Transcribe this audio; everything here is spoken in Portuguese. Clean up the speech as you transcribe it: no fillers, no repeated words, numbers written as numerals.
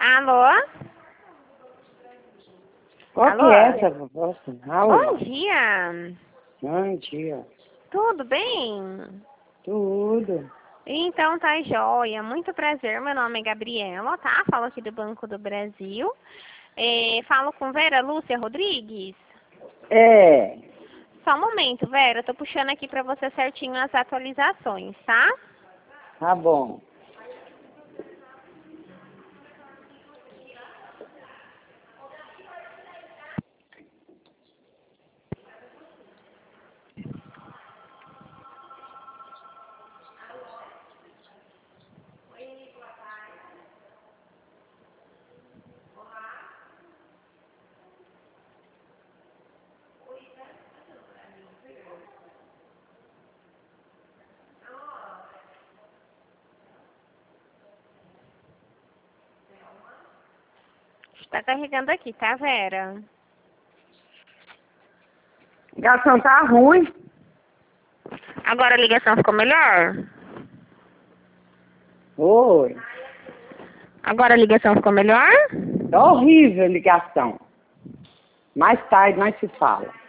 Alô? Qual Alô? que é essa proposta? Alô? Bom dia. Bom dia. Tudo bem? Tudo. Então tá joia. Muito prazer. Meu nome é Gabriela, tá? Falo aqui do Banco do Brasil. Falo com Vera Lúcia Rodrigues. É. Só um momento, Vera. Eu tô puxando aqui pra você certinho as atualizações, tá? Tá bom. Está carregando aqui, tá, Vera? A ligação tá ruim. Agora a ligação ficou melhor? Oi. Agora a ligação ficou melhor? Tá horrível a ligação. Mais tarde nós se fala.